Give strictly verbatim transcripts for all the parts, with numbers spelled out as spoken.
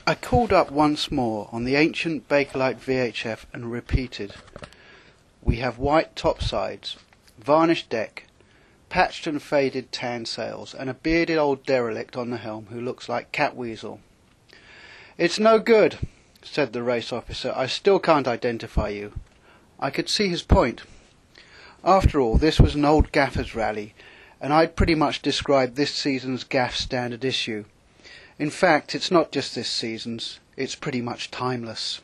I called up once more on the ancient Bakelite V H F and repeated, "We have white topsides, varnished deck, patched and faded tan sails, and a bearded old derelict on the helm who looks like Catweasel." "It's no good," said the race officer. "I still can't identify you." I could see his point. After all, this was an old gaffers rally, and I'd pretty much described this season's gaff standard issue. In fact, it's not just this season's, it's pretty much timeless.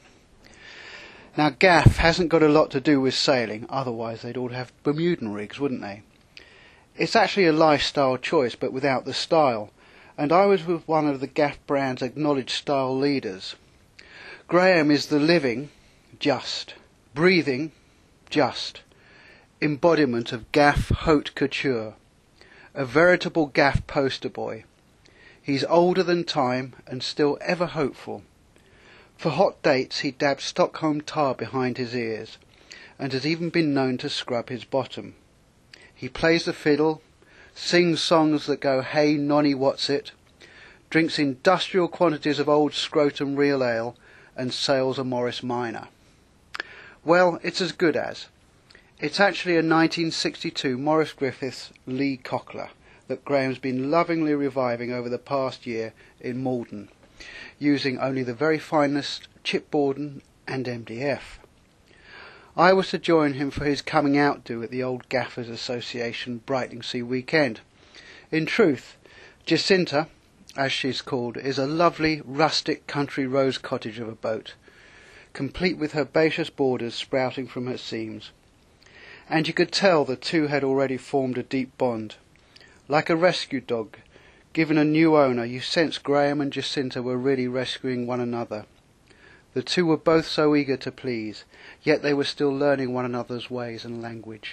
Now, gaff hasn't got a lot to do with sailing, otherwise they'd all have Bermudan rigs, wouldn't they? It's actually a lifestyle choice, but without the style, and I was with one of the gaff brand's acknowledged style leaders. Graham is the living, just, breathing, just, embodiment of gaff haute couture, a veritable gaff poster boy. He's older than time and still ever hopeful. For hot dates he dabs Stockholm tar behind his ears and has even been known to scrub his bottom. He plays the fiddle, sings songs that go hey nonny what's it, drinks industrial quantities of old scrotum real ale and sails a Morris Minor. Well, it's as good as. It's actually a nineteen sixty-two Morris Griffiths Lee Cockler that Graham's been lovingly reviving over the past year in Malden, using only the very finest chipboard and M D F. I was to join him for his coming out do at the Old Gaffers Association Brightlingsea weekend. In truth, Jacinta, as she's called, is a lovely rustic country rose cottage of a boat, complete with herbaceous borders sprouting from her seams. And you could tell the two had already formed a deep bond. Like a rescue dog, given a new owner, you sensed Graham and Jacinta were really rescuing one another. The two were both so eager to please, yet they were still learning one another's ways and language.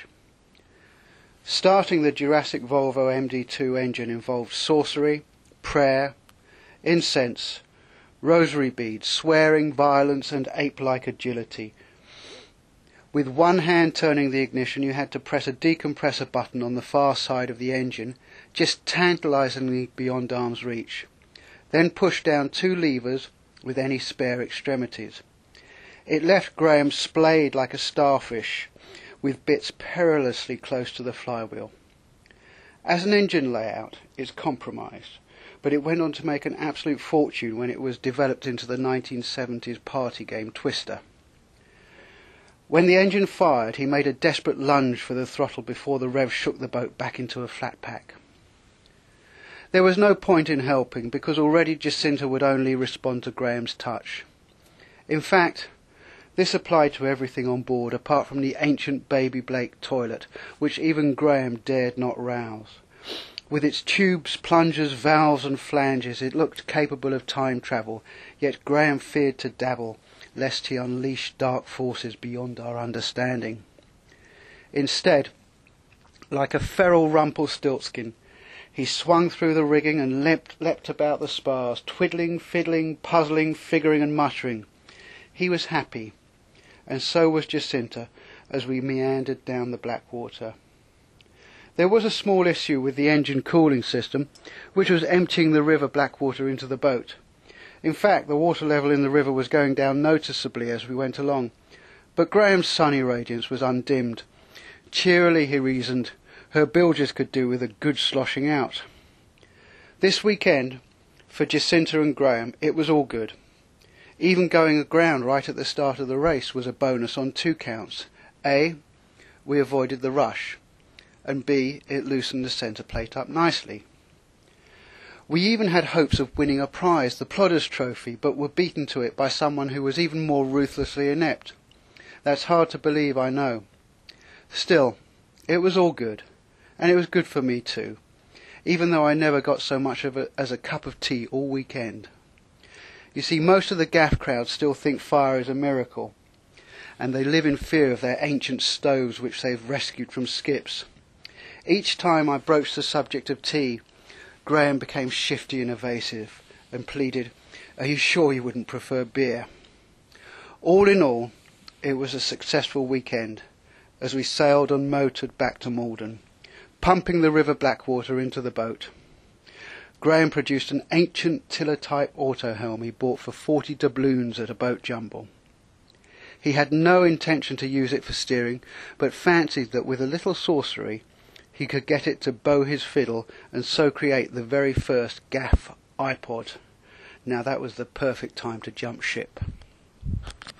Starting the Jurassic Volvo M D two engine involved sorcery, prayer, incense, rosary beads, swearing, violence and ape-like agility. With one hand turning the ignition, you had to press a decompressor button on the far side of the engine, just tantalisingly beyond arm's reach. Then push down two levers with any spare extremities. It left Graham splayed like a starfish, with bits perilously close to the flywheel. As an engine layout, it's compromised, but it went on to make an absolute fortune when it was developed into the nineteen seventies party game Twister. When the engine fired, he made a desperate lunge for the throttle before the rev shook the boat back into a flat pack. There was no point in helping, because already Jacinta would only respond to Graham's touch. In fact, this applied to everything on board, apart from the ancient Baby Blake toilet, which even Graham dared not rouse. With its tubes, plungers, valves and flanges, it looked capable of time travel, yet Graham feared to dabble, lest he unleash dark forces beyond our understanding. Instead, like a feral Rumpelstiltskin, he swung through the rigging and leapt, leapt about the spars, twiddling, fiddling, puzzling, figuring and muttering. He was happy, and so was Jacinta, as we meandered down the Blackwater. There was a small issue with the engine cooling system, which was emptying the river Blackwater into the boat. In fact, the water level in the river was going down noticeably as we went along, but Graham's sunny radiance was undimmed. Cheerily, he reasoned, her bilges could do with a good sloshing out. This weekend, for Jacinta and Graham, it was all good. Even going aground right at the start of the race was a bonus on two counts. A, we avoided the rush, and B, it loosened the centre plate up nicely. We even had hopes of winning a prize, the Plodders Trophy, but were beaten to it by someone who was even more ruthlessly inept. That's hard to believe, I know. Still, it was all good, and it was good for me too, even though I never got so much of it as a cup of tea all weekend. You see, most of the gaff crowd still think fire is a miracle, and they live in fear of their ancient stoves which they've rescued from skips. Each time I broached the subject of tea, Graham became shifty and evasive and pleaded, "Are you sure you wouldn't prefer beer?" All in all, it was a successful weekend as we sailed and motored back to Malden, pumping the River Blackwater into the boat. Graham produced an ancient tiller-type auto-helm he bought for forty doubloons at a boat jumble. He had no intention to use it for steering, but fancied that with a little sorcery he could get it to bow his fiddle and so create the very first gaff iPod. Now that was the perfect time to jump ship.